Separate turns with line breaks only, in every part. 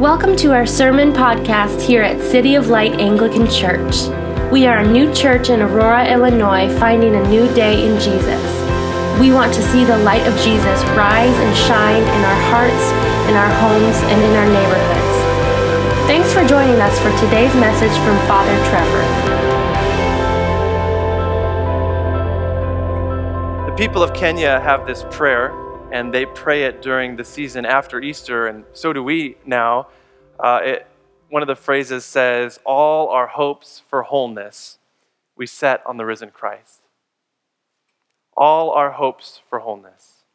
Welcome to our sermon podcast here at City of Light Anglican Church. We are a new church in Aurora, Illinois, finding a new day in Jesus. We want to see the light of Jesus rise and shine in our hearts, in our homes, and in our neighborhoods. Thanks for joining us for today's message from Father Trevor.
The people of Kenya have this prayer, and they pray it during the season after Easter, and so do we now. One of the phrases says, "All our hopes for wholeness we set on the risen Christ." All our hopes for wholeness.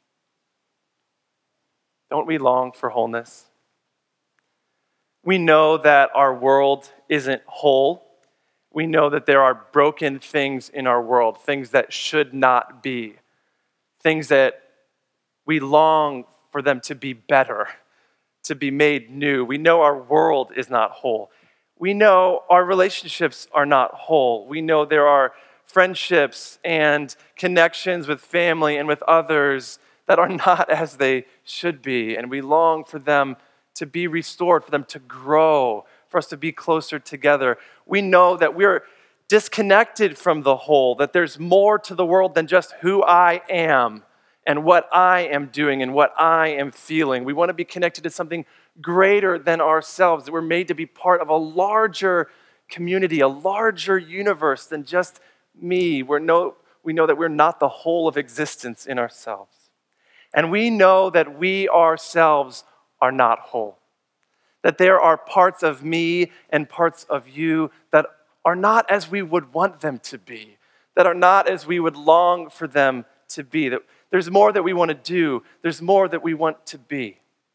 Don't we long for wholeness? We know that our world isn't whole. We know that there are broken things in our world, things that should not be, things that we long for them to be better, to be made new. We know our world is not whole. We know our relationships are not whole. We know there are friendships and connections with family and with others that are not as they should be. And we long for them to be restored, for them to grow, for us to be closer together. We know that we're disconnected from the whole, that there's more to the world than just who I am and what I am doing and what I am feeling. We want to be connected to something greater than ourselves, that we're made to be part of a larger community, a larger universe than just me. We know that we're not the whole of existence in ourselves. And we know that we ourselves are not whole, that there are parts of me and parts of you that are not as we would want them to be, that are not as we would long for them to be, that there's more that we want to do. There's more that we want to be.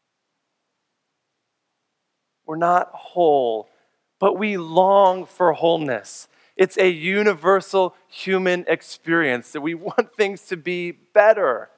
We're not whole, but we long for wholeness. It's a universal human experience that we want things to be better.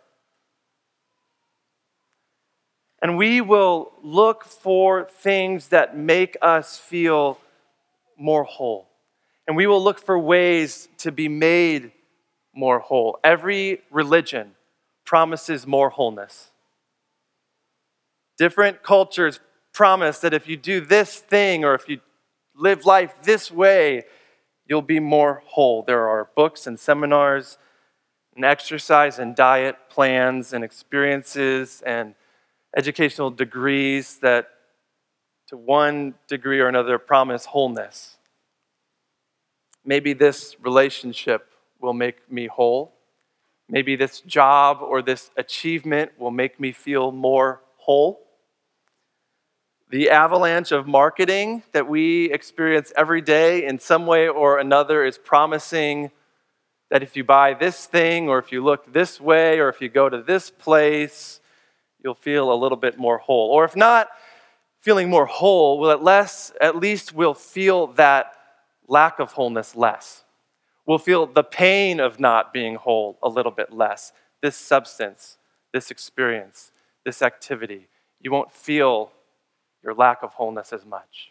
And we will look for things that make us feel more whole. And we will look for ways to be made more whole. Every religion promises more wholeness. Different cultures promise that if you do this thing or if you live life this way, you'll be more whole. There are books and seminars and exercise and diet plans and experiences and educational degrees that to one degree or another promise wholeness. Maybe this relationship will make me whole. Maybe this job or this achievement will make me feel more whole. The avalanche of marketing that we experience every day in some way or another is promising that if you buy this thing or if you look this way or if you go to this place, you'll feel a little bit more whole. Or if not feeling more whole, well, at least we'll feel that lack of wholeness less. We'll feel the pain of not being whole a little bit less. This substance, this experience, this activity, you won't feel your lack of wholeness as much.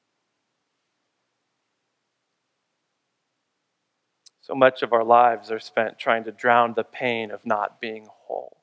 So much of our lives are spent trying to drown the pain of not being whole.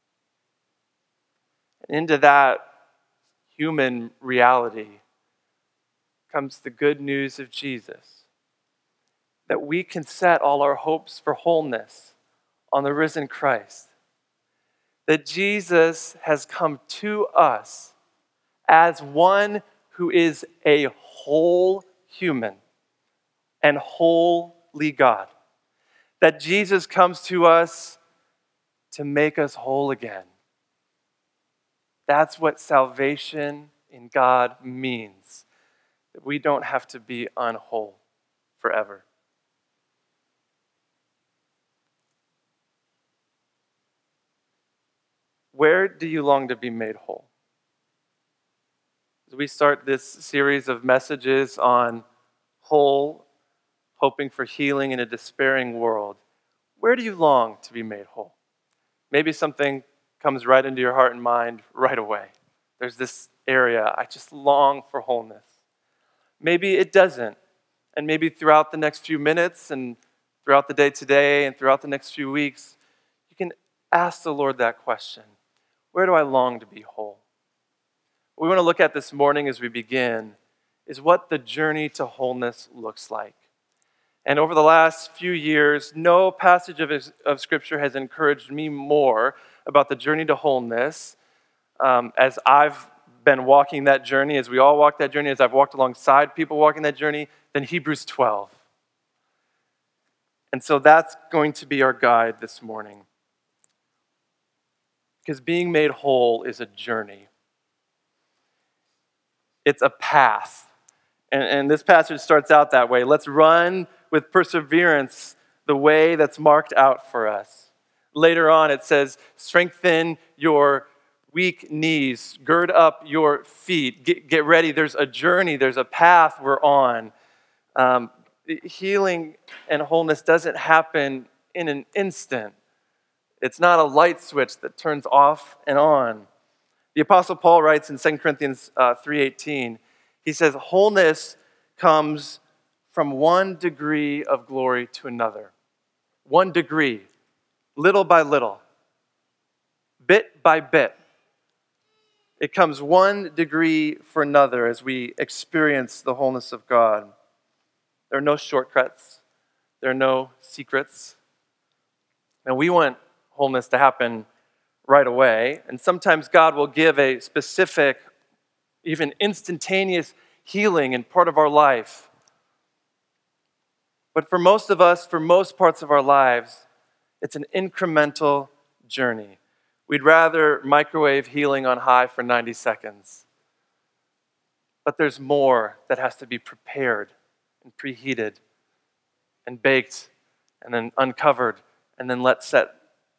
And into that human reality comes the good news of Jesus, that we can set all our hopes for wholeness on the risen Christ. That Jesus has come to us as one who is a whole human and holy God. That Jesus comes to us to make us whole again. That's what salvation in God means. That we don't have to be unwhole forever. Where do you long to be made whole? As we start this series of messages on whole, hoping for healing in a despairing world, where do you long to be made whole? Maybe something comes right into your heart and mind right away. There's this area, I just long for wholeness. Maybe it doesn't. And maybe throughout the next few minutes and throughout the day today and throughout the next few weeks, you can ask the Lord that question. Where do I long to be whole? What we want to look at this morning as we begin is what the journey to wholeness looks like. And over the last few years, no passage of Scripture has encouraged me more about the journey to wholeness as I've been walking that journey, as we all walk that journey, as I've walked alongside people walking that journey, than Hebrews 12. And so that's going to be our guide this morning. Because being made whole is a journey. It's a path. And this passage starts out that way. Let's run with perseverance the way that's marked out for us. Later on, it says, strengthen your weak knees, gird up your feet, get ready. There's a journey, there's a path we're on. Healing and wholeness doesn't happen in an instant. It's not a light switch that turns off and on. The Apostle Paul writes in 2 Corinthians 3:18, he says, wholeness comes from one degree of glory to another. One degree, little by little, bit by bit. It comes one degree for another as we experience the wholeness of God. There are no shortcuts. There are no secrets. And we want wholeness to happen right away. And sometimes God will give a specific, even instantaneous healing in part of our life. But for most of us, for most parts of our lives, it's an incremental journey. We'd rather microwave healing on high for 90 seconds. But there's more that has to be prepared and preheated and baked and then uncovered and then let set.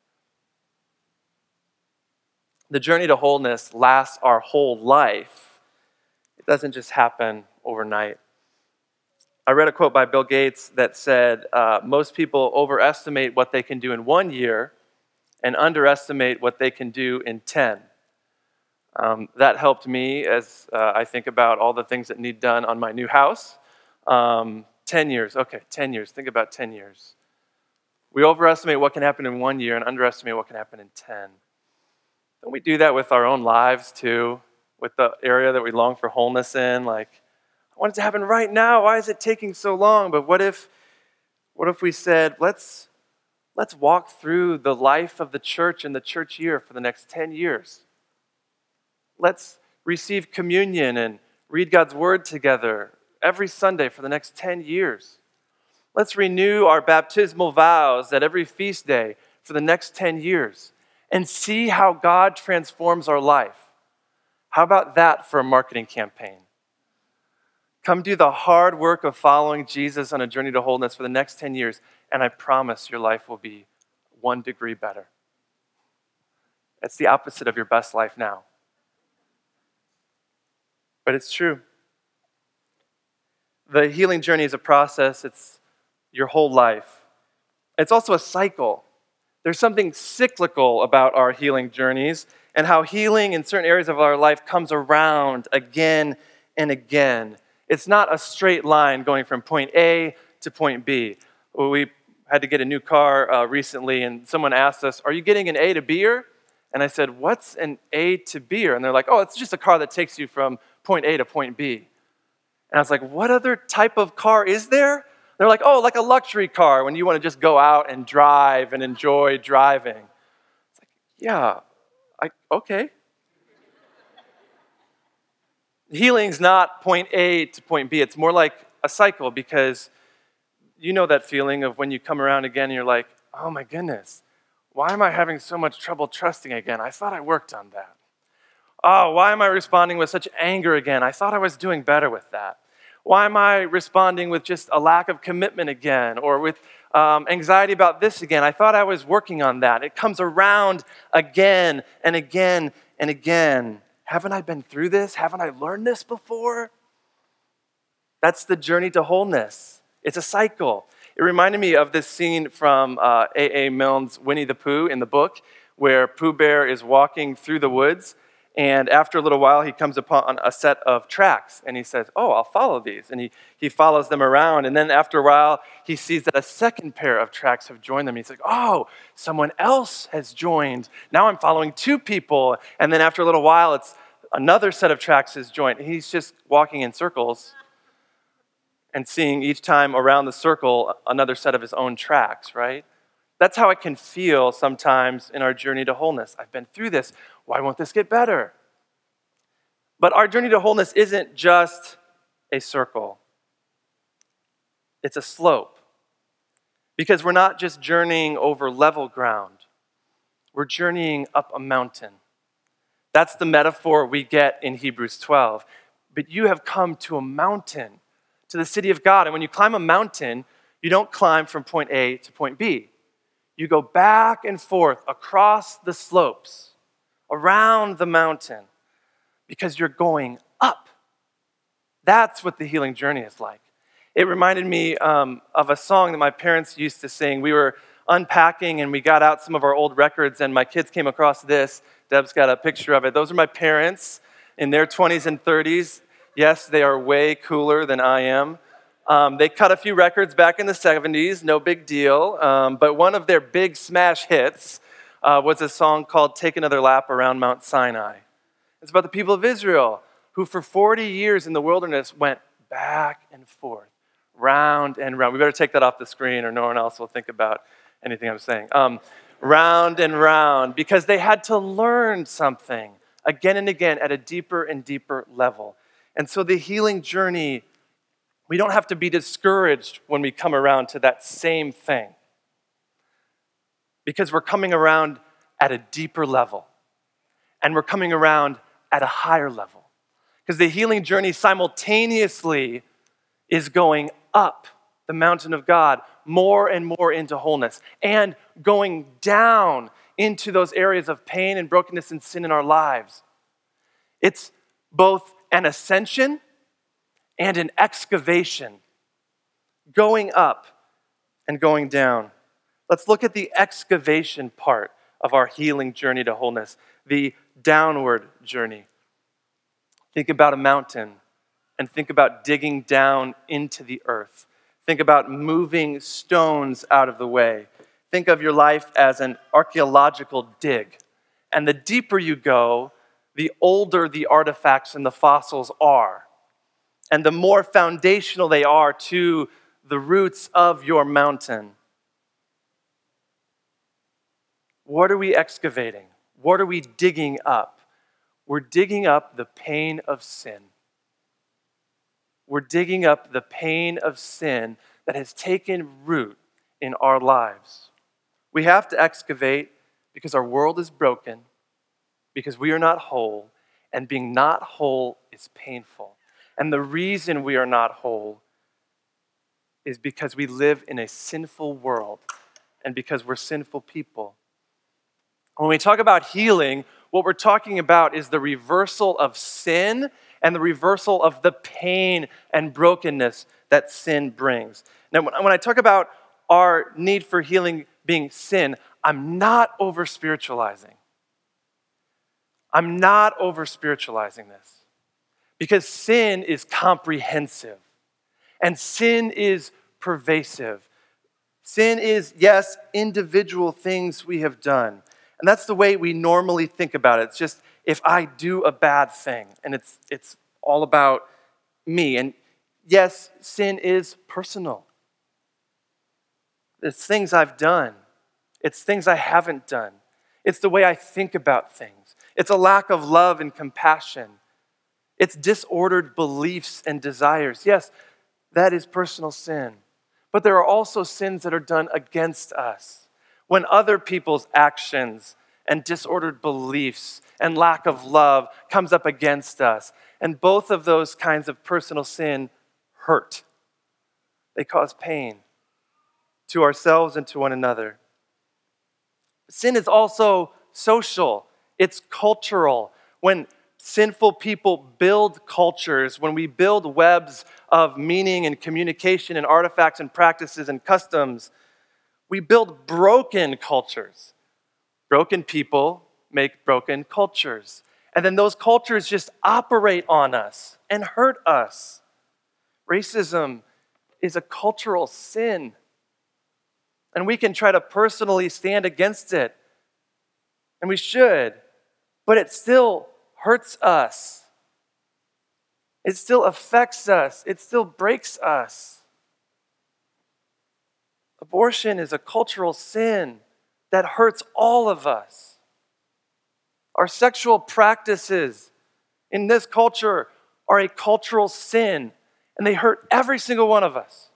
The journey to wholeness lasts our whole life. It doesn't just happen overnight. I read a quote by Bill Gates that said, most people overestimate what they can do in 1 year and underestimate what they can do in 10. That helped me as I think about all the things that need done on my new house. 10 years, okay, 10 years. Think about 10 years. We overestimate what can happen in 1 year and underestimate what can happen in 10. Don't we do that with our own lives too? With the area that we long for wholeness in? Like, I want it to happen right now. Why is it taking so long? But what if we said, let's walk through the life of the church and the church year for the next 10 years. Let's receive communion and read God's word together every Sunday for the next 10 years. Let's renew our baptismal vows at every feast day for the next 10 years and see how God transforms our life. How about that for a marketing campaign? Come do the hard work of following Jesus on a journey to wholeness for the next 10 years, and I promise your life will be 1 degree better. It's the opposite of your best life now. But it's true. The healing journey is a process. It's your whole life. It's also a cycle. There's something cyclical about our healing journeys and how healing in certain areas of our life comes around again and again. It's not a straight line going from point A to point B. We had to get a new car recently, and someone asked us, are you getting an A to B-er? And I said, what's an A to B-er? And they're like, oh, it's just a car that takes you from point A to point B. And I was like, what other type of car is there? They're like, oh, like a luxury car when you want to just go out and drive and enjoy driving. It's like, yeah, okay. Healing's not point A to point B. It's more like a cycle because you know that feeling of when you come around again and you're like, oh my goodness, why am I having so much trouble trusting again? I thought I worked on that. Oh, why am I responding with such anger again? I thought I was doing better with that. Why am I responding with just a lack of commitment again or with anxiety about this again? I thought I was working on that. It comes around again and again and again. Haven't I been through this? Haven't I learned this before? That's the journey to wholeness. It's a cycle. It reminded me of this scene from A.A. Milne's Winnie the Pooh in the book where Pooh Bear is walking through the woods. And after a little while, he comes upon a set of tracks, and he says, oh, I'll follow these. And he follows them around, and then after a while, he sees that a second pair of tracks have joined them. He's like, oh, someone else has joined. Now I'm following 2 people. And then after a little while, it's Another set of tracks is joint. He's just walking in circles and seeing each time around the circle another set of his own tracks, right? That's how it can feel sometimes in our journey to wholeness. I've been through this. Why won't this get better? But our journey to wholeness isn't just a circle. It's a slope. Because we're not just journeying over level ground. We're journeying up a mountain. That's the metaphor we get in Hebrews 12. But you have come to a mountain, to the city of God. And when you climb a mountain, you don't climb from point A to point B. You go back and forth across the slopes, around the mountain, because you're going up. That's what the healing journey is like. It reminded me of a song that my parents used to sing. We were unpacking and we got out some of our old records and my kids came across this. Deb's got a picture of it. Those are my parents in their 20s and 30s. Yes, they are way cooler than I am. They cut a few records back in the 70s, no big deal. But one of their big smash hits was a song called Take Another Lap Around Mount Sinai. It's about the people of Israel who for 40 years in the wilderness went back and forth, round and round. We better take that off the screen or no one else will think about anything I'm saying. Round and round, because they had to learn something again and again at a deeper and deeper level. And so the healing journey, we don't have to be discouraged when we come around to that same thing, because we're coming around at a deeper level, and we're coming around at a higher level. Because the healing journey simultaneously is going up the mountain of God, more and more into wholeness, and going down into those areas of pain and brokenness and sin in our lives. It's both an ascension and an excavation, going up and going down. Let's look at the excavation part of our healing journey to wholeness, the downward journey. Think about a mountain and think about digging down into the earth. Think about moving stones out of the way. Think of your life as an archaeological dig. And the deeper you go, the older the artifacts and the fossils are. And the more foundational they are to the roots of your mountain. What are we excavating? What are we digging up? We're digging up the pain of sin. We're digging up the pain of sin that has taken root in our lives. We have to excavate because our world is broken, because we are not whole, and being not whole is painful. And the reason we are not whole is because we live in a sinful world and because we're sinful people. When we talk about healing, what we're talking about is the reversal of sin and the reversal of the pain and brokenness that sin brings. Now, when I talk about our need for healing being sin, I'm not over-spiritualizing. I'm not over-spiritualizing this. Because sin is comprehensive. And sin is pervasive. Sin is, yes, individual things we have done. And that's the way we normally think about it. It's just, if I do a bad thing, and it's all about me. And yes, sin is personal. It's things I've done. It's things I haven't done. It's the way I think about things. It's a lack of love and compassion. It's disordered beliefs and desires. Yes, that is personal sin. But there are also sins that are done against us. When other people's actions and disordered beliefs and lack of love comes up against us. And both of those kinds of personal sin hurt. They cause pain to ourselves and to one another. Sin is also social. It's cultural. When sinful people build cultures, when we build webs of meaning and communication and artifacts and practices and customs, we build broken cultures. Broken people make broken cultures. And then those cultures just operate on us and hurt us. Racism is a cultural sin. And we can try to personally stand against it. And we should. But it still hurts us. It still affects us. It still breaks us. Abortion is a cultural sin that hurts all of us. Our sexual practices in this culture are a cultural sin, and they hurt every single one of us.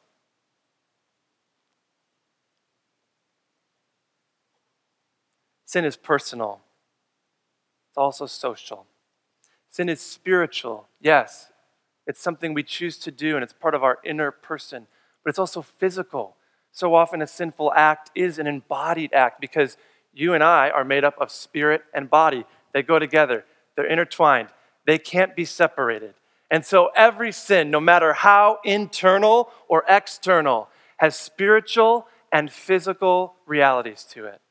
Sin is personal. It's also social. Sin is spiritual. Yes, it's something we choose to do, and it's part of our inner person, but it's also physical. So often a sinful act is an embodied act because you and I are made up of spirit and body. They go together. They're intertwined. They can't be separated. And so every sin, no matter how internal or external, has spiritual and physical realities to it.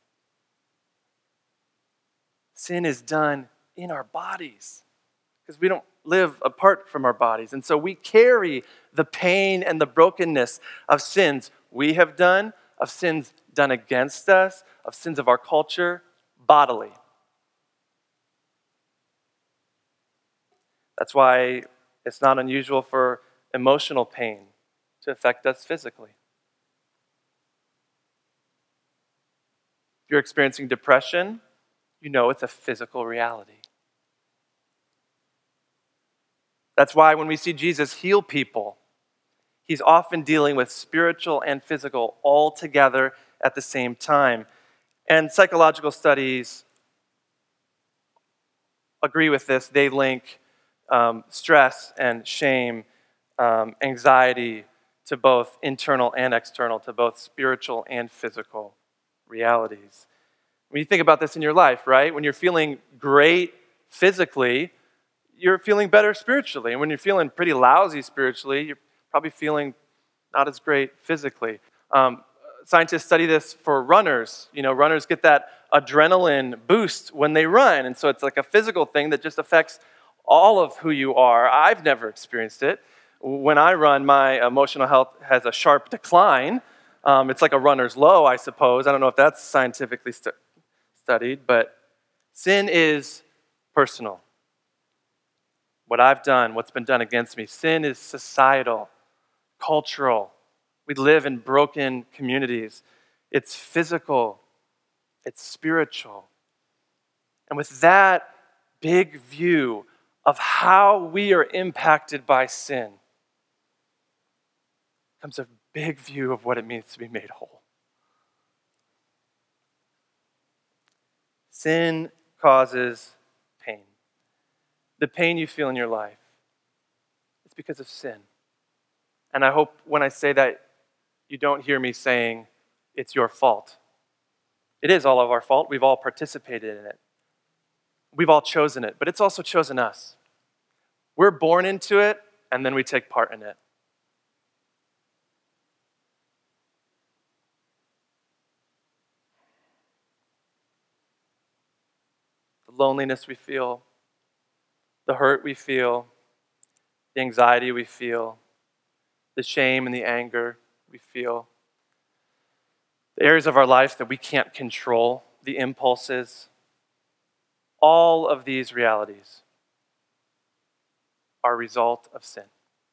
Sin is done in our bodies because we don't live apart from our bodies. And so we carry the pain and the brokenness of sins we have done, of sins done against us, of sins of our culture, bodily. That's why it's not unusual for emotional pain to affect us physically. If you're experiencing depression, you know it's a physical reality. That's why when we see Jesus heal people, he's often dealing with spiritual and physical all together at the same time. And psychological studies agree with this. They link stress and shame, anxiety to both internal and external, to both spiritual and physical realities. When you think about this in your life, right? When you're feeling great physically, you're feeling better spiritually. And when you're feeling pretty lousy spiritually, you're probably feeling not as great physically. Scientists study this for runners. You know, runners get that adrenaline boost when they run. And so it's like a physical thing that just affects all of who you are. I've never experienced it. When I run, my emotional health has a sharp decline. It's like a runner's low, I suppose. I don't know if that's scientifically studied, but sin is personal. What I've done, what's been done against me. Sin is societal, cultural. We live in broken communities. It's physical. It's spiritual. And with that big view of how we are impacted by sin comes a big view of what it means to be made whole. Sin causes pain. The pain you feel in your life, it's because of sin. And I hope when I say that, you don't hear me saying it's your fault. It is all of our fault. We've all participated in it. We've all chosen it, but it's also chosen us. We're born into it, and then we take part in it. The loneliness we feel, the hurt we feel, the anxiety we feel, the shame and the anger we feel, the areas of our life that we can't control, the impulses, all of these realities are a result of sin.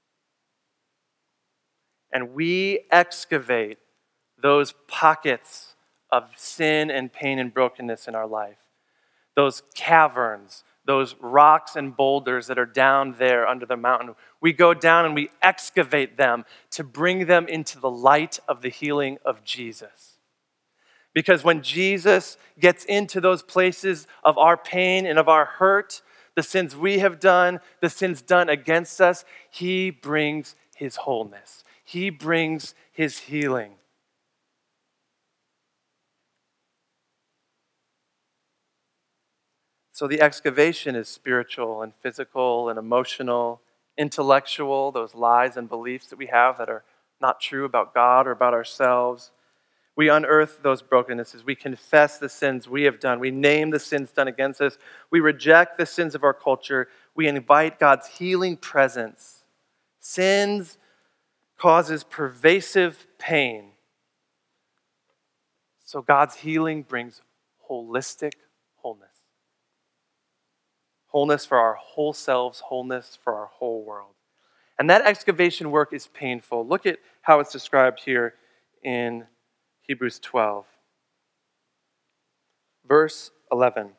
And we excavate those pockets of sin and pain and brokenness in our life, those caverns, those rocks and boulders that are down there under the mountain. We go down and we excavate them to bring them into the light of the healing of Jesus. Because when Jesus gets into those places of our pain and of our hurt, the sins we have done, the sins done against us, he brings his wholeness. He brings his healing. So the excavation is spiritual and physical and emotional, intellectual, those lies and beliefs that we have that are not true about God or about ourselves. We unearth those brokennesses. We confess the sins we have done. We name the sins done against us. We reject the sins of our culture. We invite God's healing presence. Sins causes pervasive pain. So God's healing brings holistic wholeness. wholeness for our whole selves, wholeness for our whole world. And that excavation work is painful. Look at how it's described here in Hebrews 12. Verse 11.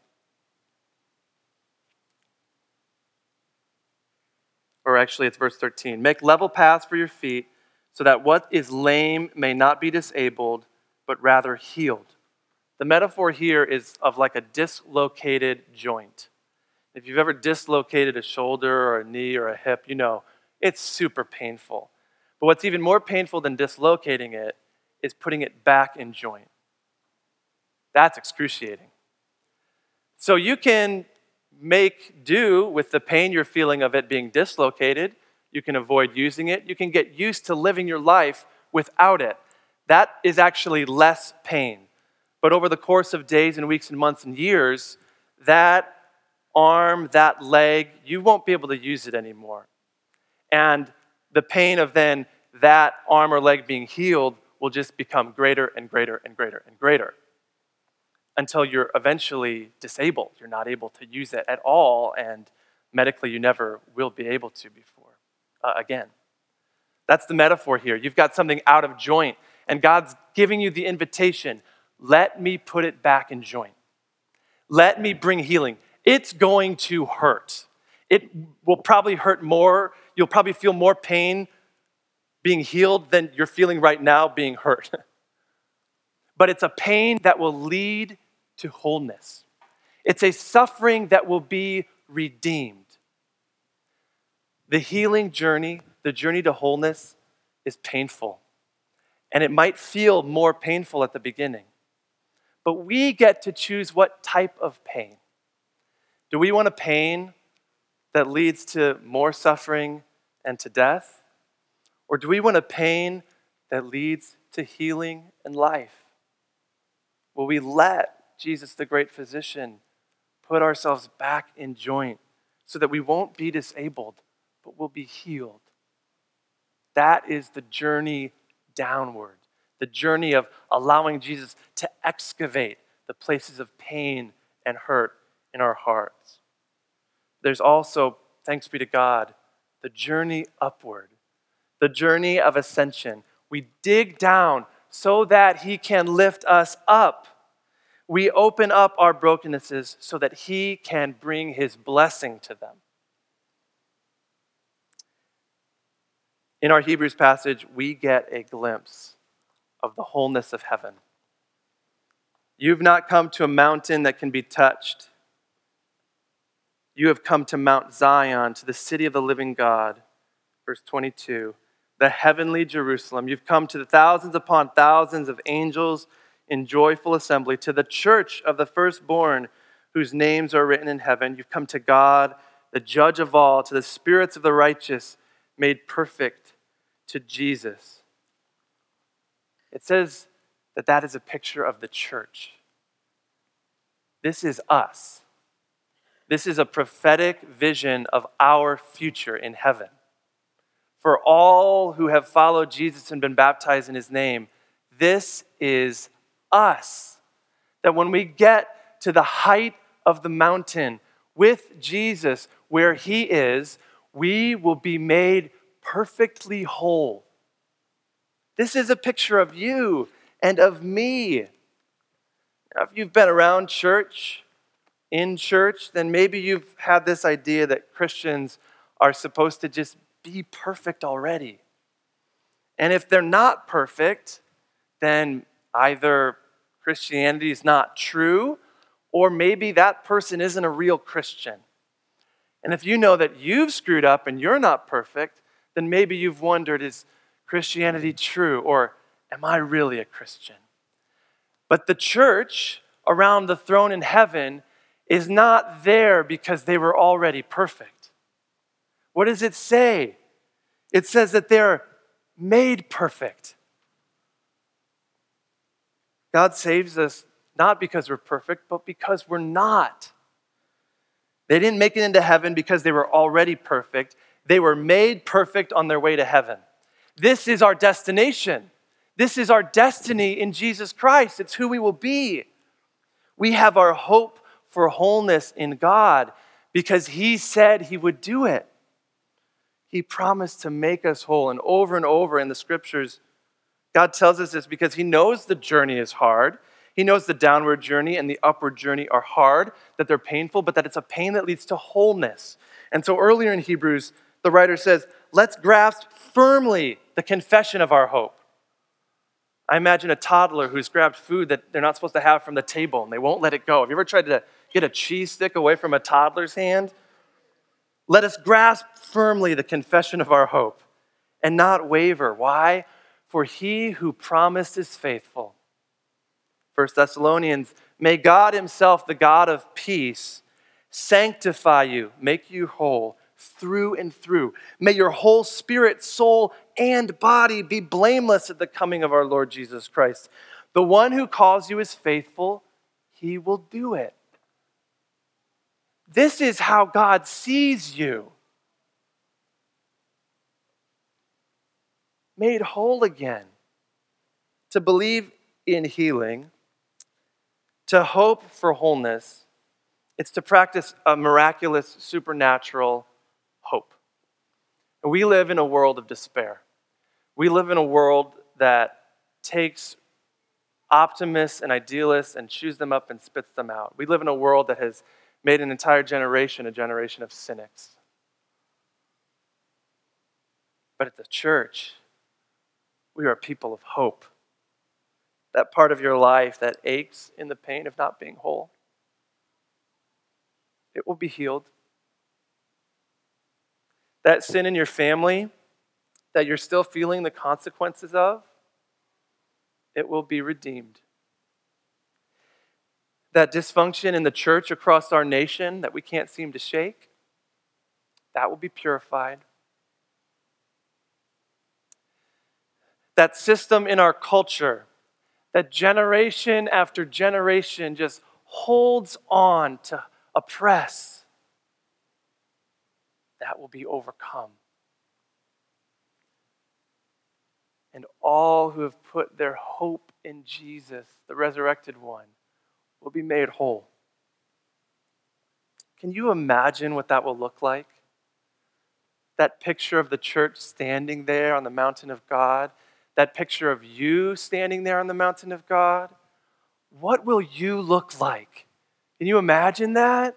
Or actually, it's verse 13. Make level paths for your feet so that what is lame may not be disabled, but rather healed. The metaphor here is of like a dislocated joint. If you've ever dislocated a shoulder or a knee or a hip, you know it's super painful. But what's even more painful than dislocating it is putting it back in joint. That's excruciating. So you can make do with the pain you're feeling of it being dislocated. You can avoid using it. You can get used to living your life without it. That is actually less pain. But over the course of days and weeks and months and years, that arm, that leg, you won't be able to use it anymore. And the pain of then that arm or leg being healed will just become greater and greater and greater and greater until you're eventually disabled. You're not able to use it at all, and medically you never will be able to again. That's the metaphor here. You've got something out of joint, and God's giving you the invitation, let me put it back in joint. Let me bring healing. It's going to hurt. It will probably hurt more. You'll probably feel more pain being healed than you're feeling right now being hurt. But it's a pain that will lead to wholeness. It's a suffering that will be redeemed. The healing journey, the journey to wholeness, is painful. And it might feel more painful at the beginning. But we get to choose what type of pain. Do we want a pain that leads to more suffering and to death? Or do we want a pain that leads to healing and life? Will we let Jesus, the great physician, put ourselves back in joint so that we won't be disabled, but we'll be healed? That is the journey downward, the journey of allowing Jesus to excavate the places of pain and hurt in our hearts. There's also, thanks be to God, the journey upward, the journey of ascension. We dig down so that He can lift us up. We open up our brokennesses so that He can bring His blessing to them. In our Hebrews passage, we get a glimpse of the wholeness of heaven. You've not come to a mountain that can be touched. You have come to Mount Zion, to the city of the living God. Verse 22, the heavenly Jerusalem. You've come to the thousands upon thousands of angels in joyful assembly, to the church of the firstborn whose names are written in heaven. You've come to God, the judge of all, to the spirits of the righteous made perfect, to Jesus. It says that that is a picture of the church. This is us. This is a prophetic vision of our future in heaven. For all who have followed Jesus and been baptized in His name, this is us. That when we get to the height of the mountain with Jesus, where He is, we will be made perfectly whole. This is a picture of you and of me. Now, if you've been around church, in church, then maybe you've had this idea that Christians are supposed to just be perfect already. And if they're not perfect, then either Christianity is not true, or maybe that person isn't a real Christian. And if you know that you've screwed up and you're not perfect, then maybe you've wondered, is Christianity true, or am I really a Christian? But the church around the throne in heaven is not there because they were already perfect. What does it say? It says that they're made perfect. God saves us not because we're perfect, but because we're not. They didn't make it into heaven because they were already perfect. They were made perfect on their way to heaven. This is our destination. This is our destiny in Jesus Christ. It's who we will be. We have our hope for wholeness in God because he said he would do it. He promised to make us whole. And over in the scriptures, God tells us this because he knows the journey is hard. He knows the downward journey and the upward journey are hard, that they're painful, but that it's a pain that leads to wholeness. And so earlier in Hebrews, the writer says, let's grasp firmly the confession of our hope. I imagine a toddler who's grabbed food that they're not supposed to have from the table and they won't let it go. Have you ever tried to get a cheese stick away from a toddler's hand? Let us grasp firmly the confession of our hope and not waver. Why? For he who promised is faithful. 1 Thessalonians, may God himself, the God of peace, sanctify you, make you whole through and through. May your whole spirit, soul, and body be blameless at the coming of our Lord Jesus Christ. The one who calls you is faithful, he will do it. This is how God sees you. Made whole again. To believe in healing, to hope for wholeness, it's to practice a miraculous, supernatural hope. And we live in a world of despair. We live in a world that takes optimists and idealists and chews them up and spits them out. We live in a world that has made an entire generation a generation of cynics. But at the church, we are a people of hope. That part of your life that aches in the pain of not being whole, it will be healed. That sin in your family that you're still feeling the consequences of, it will be redeemed. That dysfunction in the church across our nation that we can't seem to shake, that will be purified. That system in our culture that generation after generation just holds on to oppress, that will be overcome. And all who have put their hope in Jesus, the resurrected one, will be made whole. Can you imagine what that will look like? That picture of the church standing there on the mountain of God, that picture of you standing there on the mountain of God, what will you look like? Can you imagine that?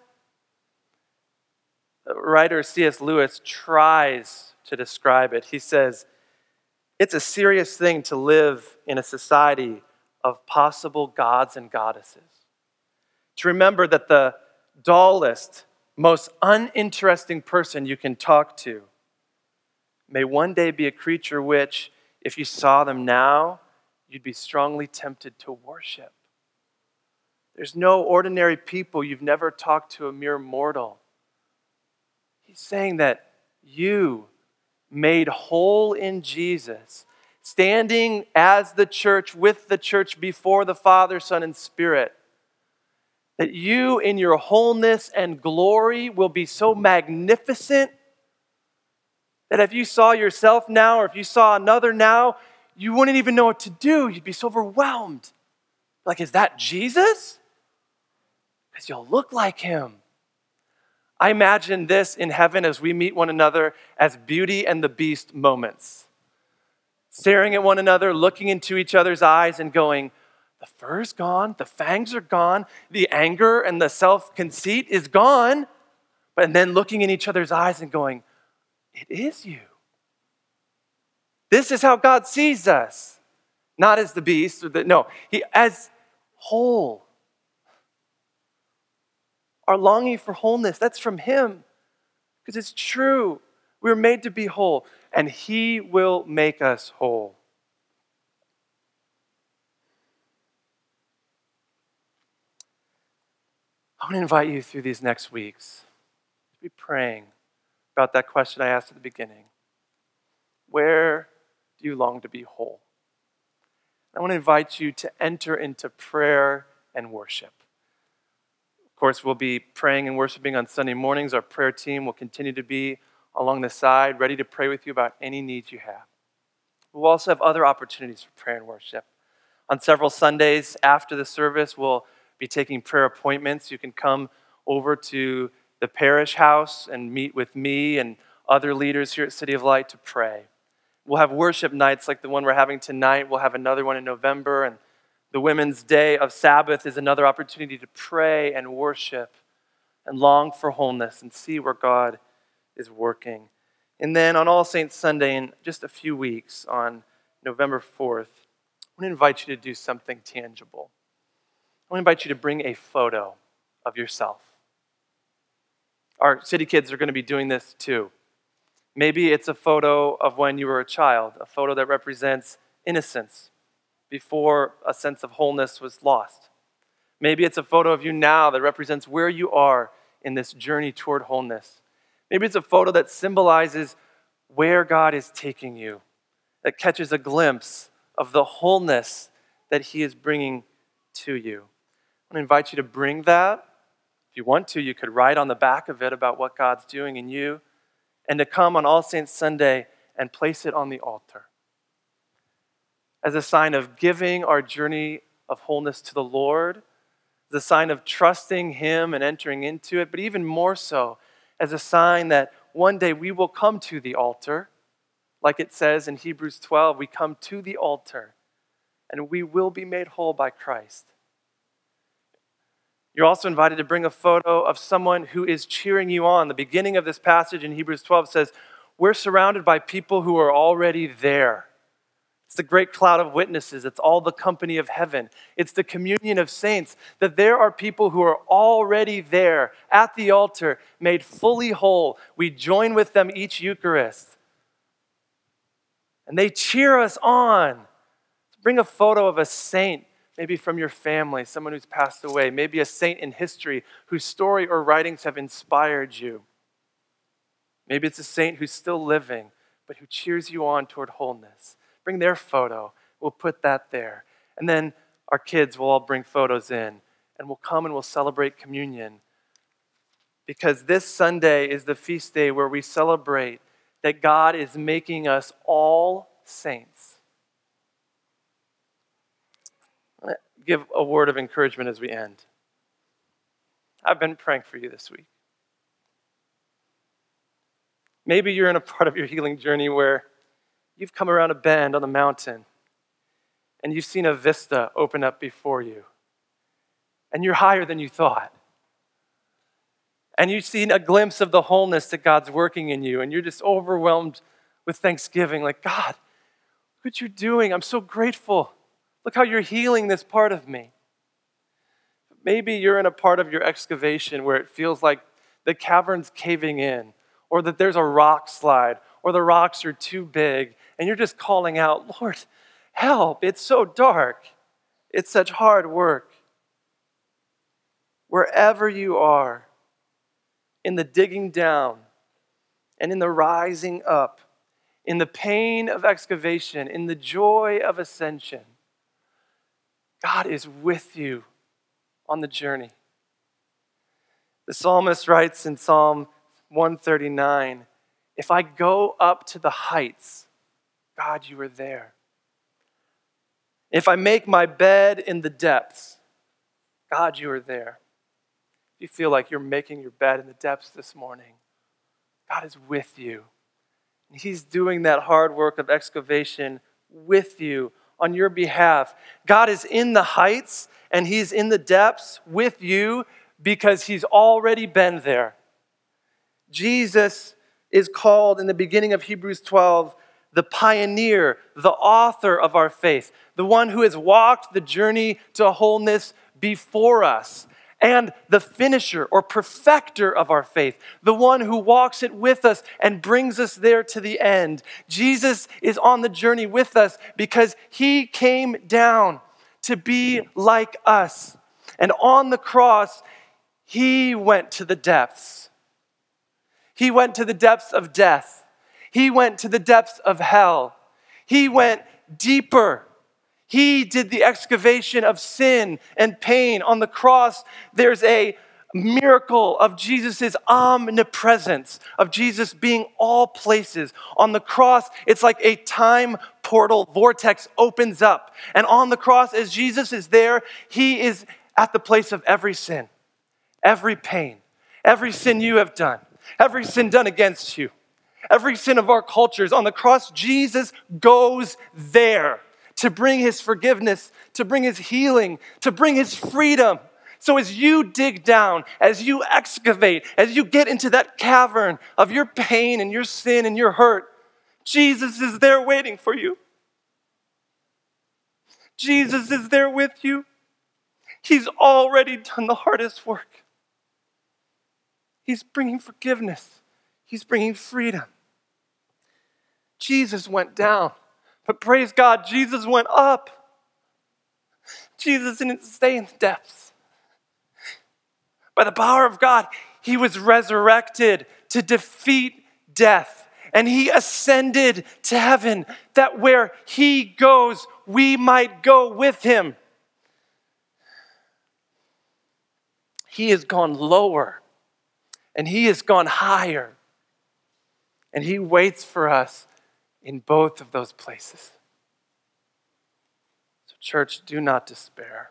The writer C.S. Lewis tries to describe it. He says, it's a serious thing to live in a society of possible gods and goddesses. To remember that the dullest, most uninteresting person you can talk to may one day be a creature which, if you saw them now, you'd be strongly tempted to worship. There's no ordinary people. You've never talked to a mere mortal. He's saying that you, made whole in Jesus, standing as the church, with the church before the Father, Son, and Spirit, that you in your wholeness and glory will be so magnificent that if you saw yourself now or if you saw another now, you wouldn't even know what to do. You'd be so overwhelmed. Like, is that Jesus? Because you'll look like him. I imagine this in heaven as we meet one another as Beauty and the Beast moments. Staring at one another, looking into each other's eyes and going, the fur's gone, the fangs are gone, the anger and the self-conceit is gone. And then looking in each other's eyes and going, it is you. This is how God sees us. Not as the beast, as whole. Our longing for wholeness, that's from him. Because it's true. We were made to be whole. And he will make us whole. I want to invite you through these next weeks to be praying about that question I asked at the beginning. Where do you long to be whole? I want to invite you to enter into prayer and worship. Of course, we'll be praying and worshiping on Sunday mornings. Our prayer team will continue to be along the side, ready to pray with you about any needs you have. We'll also have other opportunities for prayer and worship. On several Sundays after the service, we'll be taking prayer appointments. You can come over to the parish house and meet with me and other leaders here at City of Light to pray. We'll have worship nights like the one we're having tonight. We'll have another one in November, and the Women's Day of Sabbath is another opportunity to pray and worship and long for wholeness and see where God is working. And then on All Saints Sunday, in just a few weeks, on November 4th, I want to invite you to do something tangible. I want to invite you to bring a photo of yourself. Our city kids are going to be doing this too. Maybe it's a photo of when you were a child, a photo that represents innocence before a sense of wholeness was lost. Maybe it's a photo of you now that represents where you are in this journey toward wholeness. Maybe it's a photo that symbolizes where God is taking you, that catches a glimpse of the wholeness that He is bringing to you. I want to invite you to bring that. If you want to, you could write on the back of it about what God's doing in you, and to come on All Saints Sunday and place it on the altar as a sign of giving our journey of wholeness to the Lord, as a sign of trusting Him and entering into it, but even more so as a sign that one day we will come to the altar. Like it says in Hebrews 12, we come to the altar and we will be made whole by Christ. You're also invited to bring a photo of someone who is cheering you on. The beginning of this passage in Hebrews 12 says, we're surrounded by people who are already there. It's the great cloud of witnesses. It's all the company of heaven. It's the communion of saints, that there are people who are already there at the altar, made fully whole. We join with them each Eucharist. And they cheer us on. Bring a photo of a saint, maybe from your family, someone who's passed away, maybe a saint in history whose story or writings have inspired you. Maybe it's a saint who's still living, but who cheers you on toward wholeness. Bring their photo. We'll put that there. And then our kids will all bring photos in, and we'll come and we'll celebrate communion. Because this Sunday is the feast day where we celebrate that God is making us all saints. I'm going to give a word of encouragement as we end. I've been praying for you this week. Maybe you're in a part of your healing journey where you've come around a bend on the mountain and you've seen a vista open up before you. And you're higher than you thought. And you've seen a glimpse of the wholeness that God's working in you. And you're just overwhelmed with thanksgiving. Like, God, look what you're doing. I'm so grateful. Look how you're healing this part of me. Maybe you're in a part of your excavation where it feels like the cavern's caving in, or that there's a rock slide, or the rocks are too big, and you're just calling out, Lord, help, it's so dark. It's such hard work. Wherever you are, in the digging down, and in the rising up, in the pain of excavation, in the joy of ascension, God is with you on the journey. The psalmist writes in Psalm 139, if I go up to the heights, God, you are there. If I make my bed in the depths, God, you are there. If you feel like you're making your bed in the depths this morning, God is with you. And He's doing that hard work of excavation with you on your behalf. God is in the heights and He's in the depths with you because He's already been there. Jesus is called in the beginning of Hebrews 12 the pioneer, the author of our faith, the one who has walked the journey to wholeness before us, and the finisher or perfecter of our faith, the one who walks it with us and brings us there to the end. Jesus is on the journey with us because He came down to be like us. And on the cross, He went to the depths. He went to the depths of death. He went to the depths of hell. He went deeper. He did the excavation of sin and pain. On the cross, there's a miracle of Jesus' omnipresence, of Jesus being all places. On the cross, it's like a time portal vortex opens up. And on the cross, as Jesus is there, He is at the place of every sin, every pain, Every sin you have done, every sin done against you, every sin of our cultures on the cross, Jesus goes there to bring his forgiveness, to bring his healing, to bring his freedom. So as you dig down, as you excavate, as you get into that cavern of your pain and your sin and your hurt, Jesus is there waiting for you. Jesus is there with you. He's already done the hardest work. He's bringing forgiveness. He's bringing freedom. Jesus went down, but praise God, Jesus went up. Jesus didn't stay in the depths. By the power of God, he was resurrected to defeat death. And he ascended to heaven, that where he goes, we might go with him. He has gone lower, and he has gone higher. And he waits for us in both of those places. So, church, do not despair.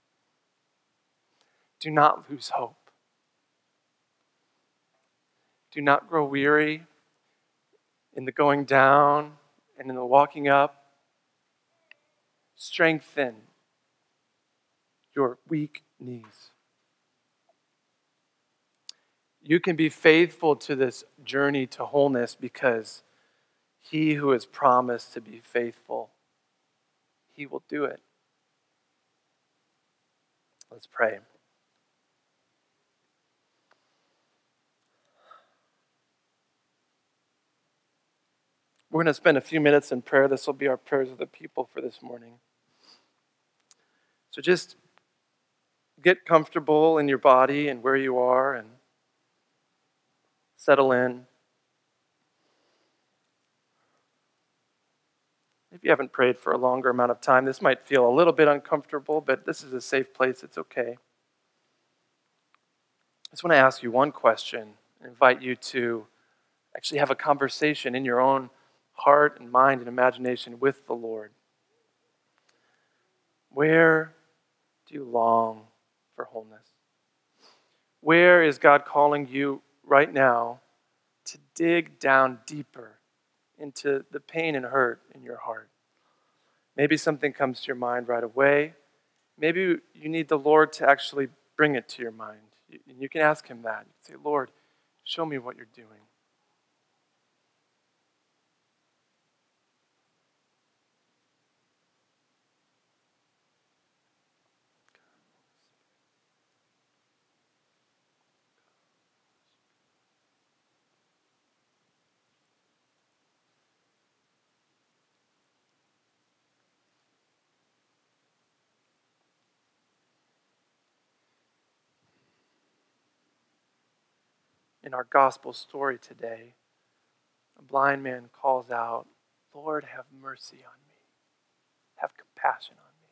Do not lose hope. Do not grow weary in the going down and in the walking up. Strengthen your weak knees. You can be faithful to this journey to wholeness because he who has promised to be faithful, he will do it. Let's pray. We're going to spend a few minutes in prayer. This will be our prayers of the people for this morning. So just get comfortable in your body and where you are and settle in. If you haven't prayed for a longer amount of time, this might feel a little bit uncomfortable, but this is a safe place. It's okay. I just want to ask you one question and invite you to actually have a conversation in your own heart and mind and imagination with the Lord. Where do you long for wholeness? Where is God calling you right now to dig down deeper into the pain and hurt in your heart? Maybe something comes to your mind right away. Maybe you need the Lord to actually bring it to your mind. And you can ask him that. You can say, Lord, show me what you're doing. In our gospel story today, a blind man calls out, Lord, have mercy on me. Have compassion on me.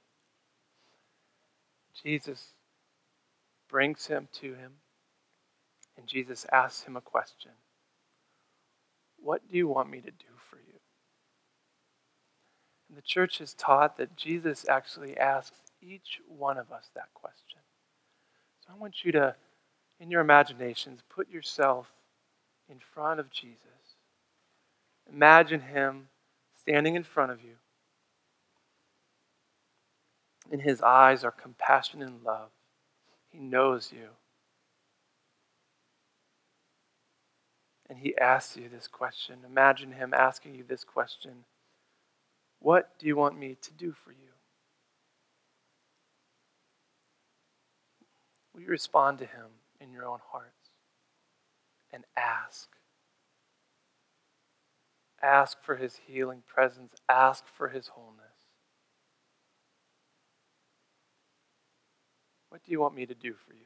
Jesus brings him to him, and Jesus asks him a question. What do you want me to do for you? And the church has taught that Jesus actually asks each one of us that question. So I want you to, in your imaginations, put yourself in front of Jesus. Imagine him standing in front of you. In his eyes are compassion and love. He knows you. And he asks you this question. Imagine him asking you this question. What do you want me to do for you? Will you respond to him in your own hearts and ask? Ask for his healing presence. Ask for his wholeness. What do you want me to do for you?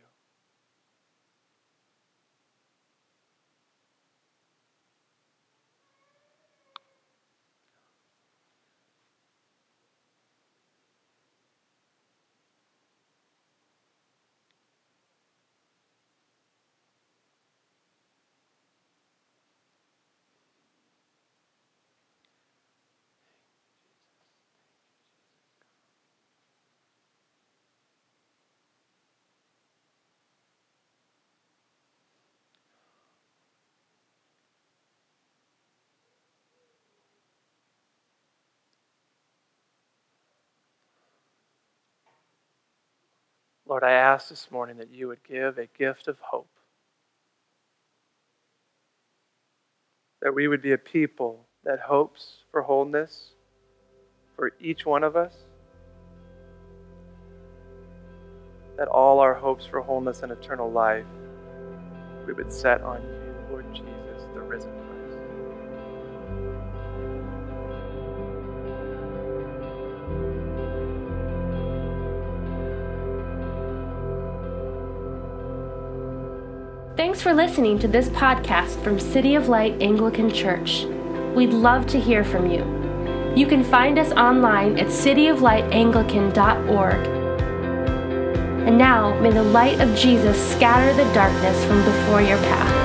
Lord, I ask this morning that you would give a gift of hope. That we would be a people that hopes for wholeness for each one of us. That all our hopes for wholeness and eternal life, we would set on you, Lord Jesus, the risen Christ.
Thanks for listening to this podcast from City of Light Anglican Church. We'd love to hear from you. You can find us online at cityoflightanglican.org. And now, may the light of Jesus scatter the darkness from before your path.